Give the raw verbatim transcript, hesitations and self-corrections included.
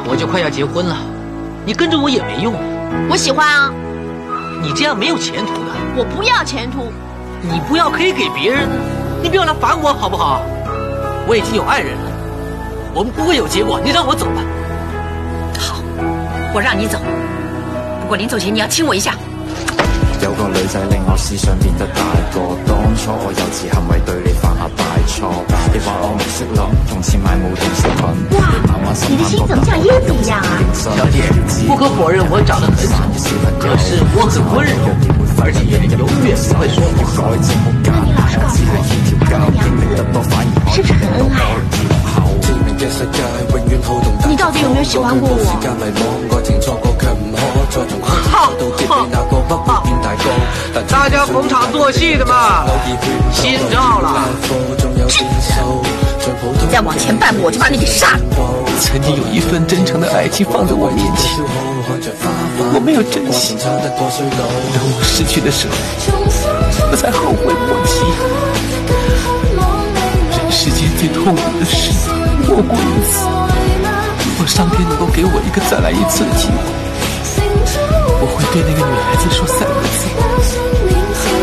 我就快要结婚了，你跟着我也没用啊。 我喜欢啊。 你这样没有前途的。 我不要前途。 你不要可以给别人，你不要来烦我好不好？我已经有爱人了，我们不会有结果，你让我走吧。 好，我让你走，不过临走前你要亲我一下。 有個女仔令我思想變得大個，當初我幼稚行為對你犯下大錯，你話我唔識諗，用錢買冇用食品。 哇，你的心怎麼像椰子一樣啊？ 小姐，不可否認我長得很醜，可是我很溫柔，而且永遠不會說謊。 那你老是告訴我，你是不是很恩愛啊？ 你到底有沒有喜歡過我？ 好，好，大家逢场作戏的嘛，心照了。 你再往前半步，我就把你给杀了。 曾经有一份真诚的爱情放在我面前，我没有珍惜，等我失去的时候，我才后悔莫及。人世间最痛苦的事莫过于此。如果上天能够给我一个再来一次的机会，我会对那个女孩子说三个字：